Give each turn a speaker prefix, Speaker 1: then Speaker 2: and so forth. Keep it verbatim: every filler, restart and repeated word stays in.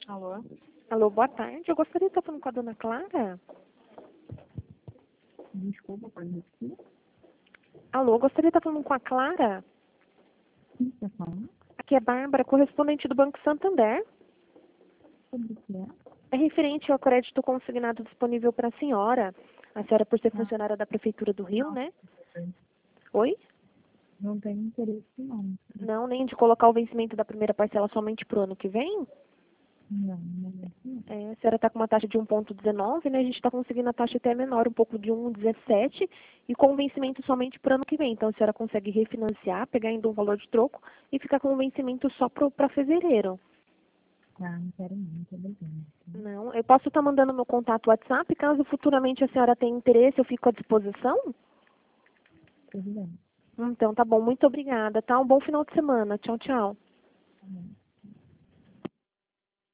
Speaker 1: Alô?
Speaker 2: Alô, boa tarde. Eu gostaria de estar falando com a dona Clara.
Speaker 1: Desculpa, pode repetir?
Speaker 2: Alô, eu gostaria de estar falando com a Clara.
Speaker 1: Quem está falando?
Speaker 2: Aqui é Bárbara, correspondente do Banco Santander.
Speaker 1: Sobre o que é?
Speaker 2: É referente ao crédito consignado disponível para a senhora. A senhora, por ser
Speaker 1: Ah,
Speaker 2: funcionária da Prefeitura do Rio,
Speaker 1: não,
Speaker 2: né? Oi?
Speaker 1: não tenho interesse não.
Speaker 2: Não, nem de colocar o vencimento da primeira parcela somente para o ano que vem?
Speaker 1: Não, não é assim.
Speaker 2: É, a senhora está com uma taxa de um vírgula dezenove, né? A gente está conseguindo a taxa até menor, um pouco de um vírgula dezessete, e com o vencimento somente para o ano que vem. Então, a senhora consegue refinanciar, pegar ainda um valor de troco e ficar com o vencimento só para fevereiro.
Speaker 1: Tá, não quero não, muito obrigada.
Speaker 2: Não, eu posso estar mandando meu contato WhatsApp, caso futuramente a senhora tenha interesse, eu fico à disposição?
Speaker 1: Tudo bem.
Speaker 2: Então, tá bom, muito obrigada, tá? Um bom final de semana. Tchau, tchau.
Speaker 1: Tá bom.